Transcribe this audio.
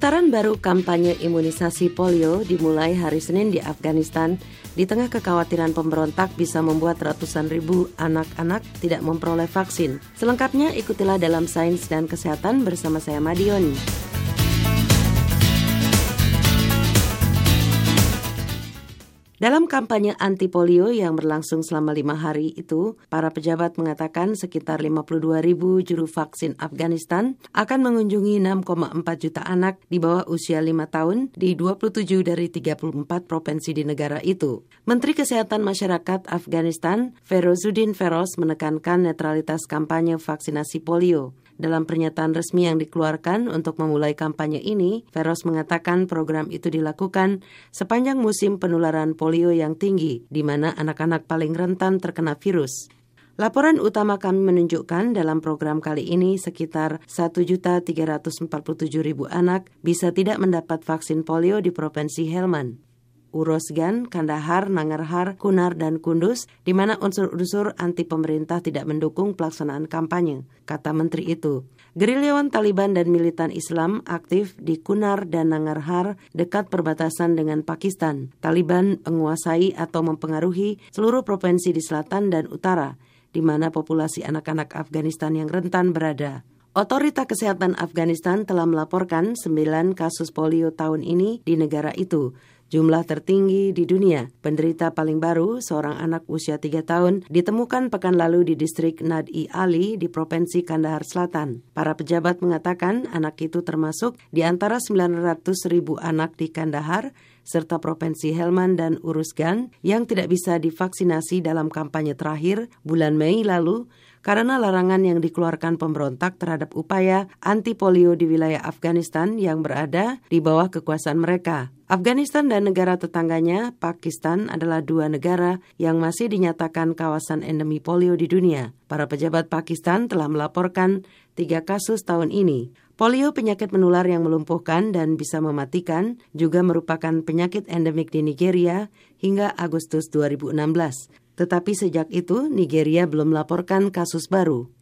Putaran baru kampanye imunisasi polio dimulai hari Senin di Afghanistan di tengah kekhawatiran pemberontak bisa membuat ratusan ribu anak-anak tidak memperoleh vaksin. Selengkapnya ikutilah dalam Sains dan Kesehatan bersama saya Madioni. Dalam kampanye anti-polio yang berlangsung selama 5 hari itu, para pejabat mengatakan sekitar 52.000 juru vaksin Afghanistan akan mengunjungi 6,4 juta anak di bawah usia 5 tahun di 27 dari 34 provinsi di negara itu. Menteri Kesehatan Masyarakat Afghanistan, Ferozuddin Feroz, menekankan netralitas kampanye vaksinasi polio. Dalam pernyataan resmi yang dikeluarkan untuk memulai kampanye ini, Feroz mengatakan program itu dilakukan sepanjang musim penularan polio yang tinggi, di mana anak-anak paling rentan terkena virus. Laporan utama kami menunjukkan dalam program kali ini sekitar 1.347.000 anak bisa tidak mendapat vaksin polio di Provinsi Helmand, Uruzgan, Kandahar, Nangarhar, Kunar, dan Kunduz, di mana unsur-unsur anti pemerintah tidak mendukung pelaksanaan kampanye, kata menteri itu. Gerilyawan Taliban dan militan Islam aktif di Kunar dan Nangarhar dekat perbatasan dengan Pakistan. Taliban menguasai atau mempengaruhi seluruh provinsi di selatan dan utara, di mana populasi anak-anak Afghanistan yang rentan berada. Otoritas Kesehatan Afghanistan telah melaporkan 9 kasus polio tahun ini di negara itu, jumlah tertinggi di dunia. Penderita paling baru, seorang anak usia 3 tahun, ditemukan pekan lalu di distrik Nad-i-Ali di Provinsi Kandahar Selatan. Para pejabat mengatakan anak itu termasuk di antara 900.000 anak di Kandahar, serta Provinsi Helmand dan Uruzgan yang tidak bisa divaksinasi dalam kampanye terakhir bulan Mei lalu, karena larangan yang dikeluarkan pemberontak terhadap upaya anti-polio di wilayah Afghanistan yang berada di bawah kekuasaan mereka. Afghanistan dan negara tetangganya, Pakistan, adalah 2 negara yang masih dinyatakan kawasan endemi polio di dunia. Para pejabat Pakistan telah melaporkan 3 kasus tahun ini. Polio, penyakit menular yang melumpuhkan dan bisa mematikan, juga merupakan penyakit endemik di Nigeria hingga Agustus 2016. Tetapi sejak itu, Nigeria belum melaporkan kasus baru.